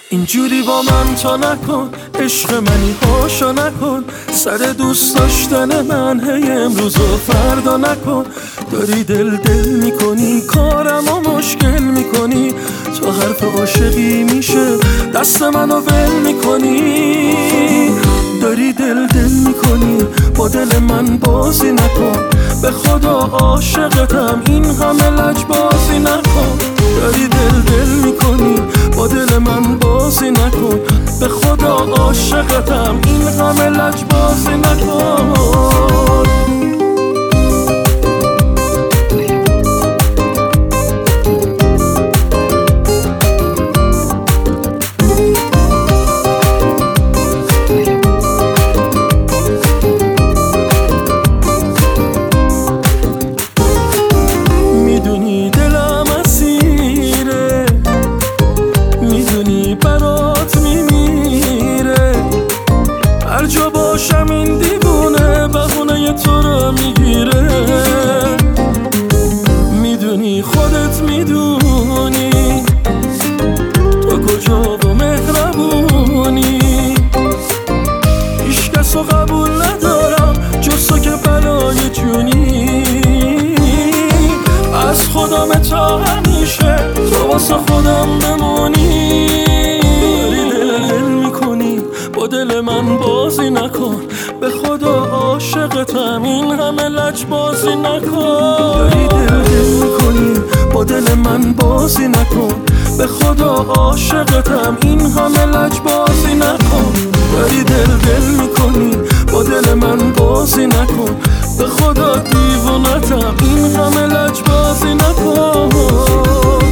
اینجوری با من تا نکن، عشق منی هاشا نکن، سر دوست داشتن من هی امروز و فردا نکن. داری دل میکنی، کارم و مشکل میکنی، تو حرف عاشقی میشه دست منو ول میکنی. داری دل میکنی، با دل من بازی نکن، به خدا عاشقتم این همه لجبازی نکن. داری دل میکنی، با دل من بازی نکن، به خدا عاشقتم این همه لجبازی نکن. میدونی دلم اسیره، میدونی برات میمیره، هر جا باشم این دیوونه بهونه تو رو میگیره. میدونی خودت میدونی تو کجا و مهربونی، هیچ کس رو قبول ندارم جز تو که بلای جونی. از خودم تا همیشه تو واسه خودم بمونی. داری دل میکنی، با دل من بازی نکن، به خدا عاشقتم این همه لجبازی نکن. داری دل میکنی، با دل من بازی نکن، به خدا عاشقتم این همه لجبازی نکن. داری دل میکنی، با دل من بازی نکن، به خدا دیوونتم این همه لجبازی نکن.